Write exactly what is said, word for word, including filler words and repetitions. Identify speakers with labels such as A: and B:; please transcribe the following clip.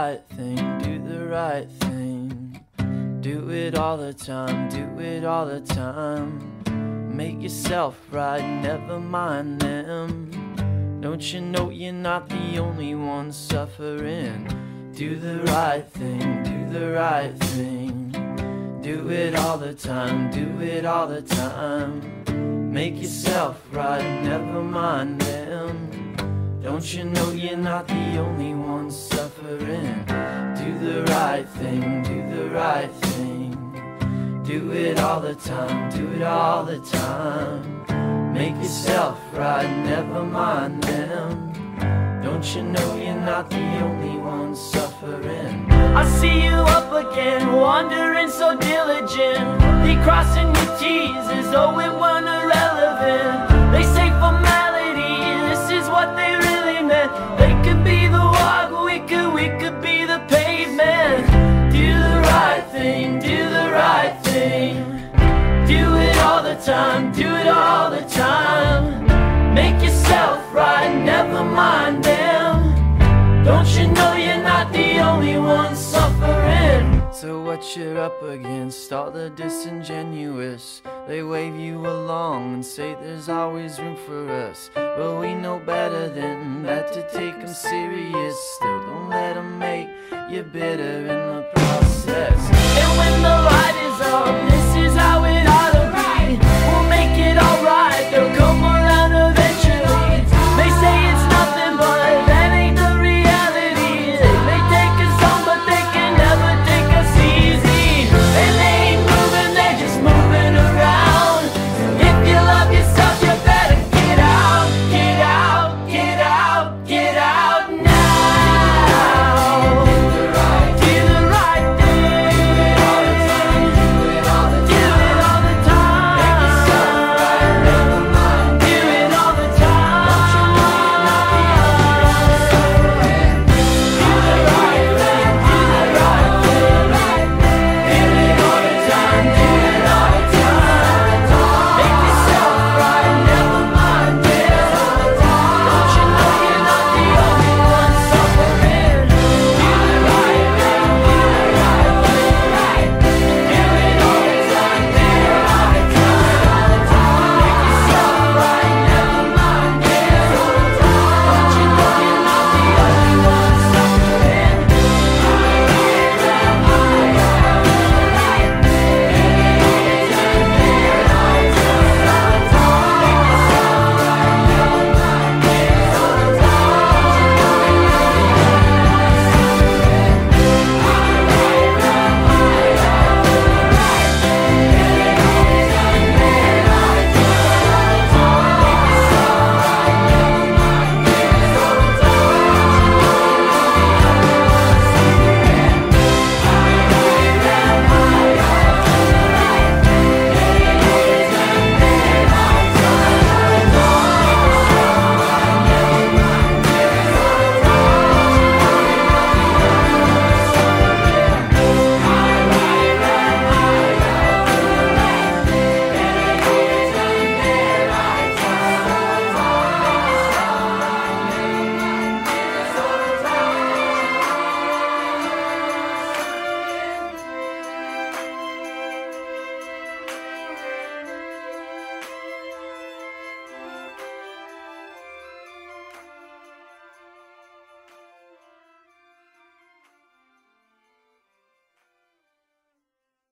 A: right thing, do the right thing. Do it all the time, do it all the time. Make yourself right, never mind them. Don't you know you're not the only one suffering? Do the right thing, do the right thing. Do it all the time, do it all the time. Make yourself right, never mind them. Don't you know you're not the only one suffering? Do the right thing, do the right thing. Do it all the time, do it all the time. Make yourself right, never mind them. Don't you know you're not the only one suffering? I see you up again, wandering so diligent. They crossing your T's as though it weren't irrelevant. They say formality, this is what they really meant. They could be the walk, we could, we could be the pavement. Do the right thing, do the right thing. Do it all the time, do it all the time. Make yourself right, never mind them. Don't you know you're not the only one suffering? So what you're up against, all the disingenuous. They wave you along and say there's always room for us. But we know better than that, to take them serious. Still don't let them make you bitter and